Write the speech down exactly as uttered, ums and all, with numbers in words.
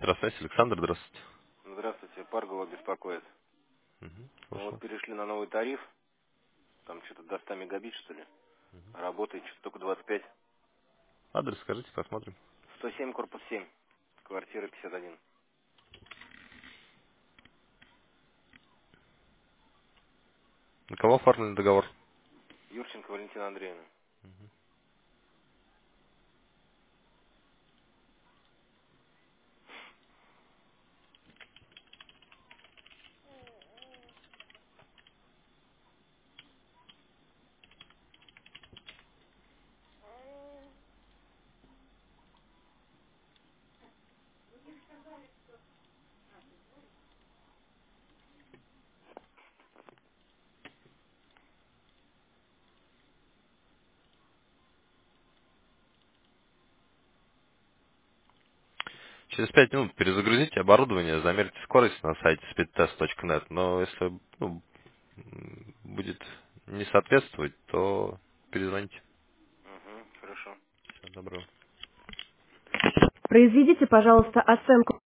Здравствуйте, Александр, здравствуйте. Здравствуйте, Паргова беспокоит. Мгм, Мы слушаю вот вас. перешли на новый тариф, там что-то до ста мегабит, что ли. Работает что-то только двадцать пять. Адрес скажите, посмотрим. сто семь, корпус семь, квартира пятьдесят один. На кого оформлен договор? Юрченко Валентина Андреевна. Через пять минут перезагрузите оборудование, замерьте скорость на сайте speedtest точка нет, но если ну, м, будет не соответствовать, то перезвоните. Угу, хорошо. Всего доброго. Произведите, пожалуйста, оценку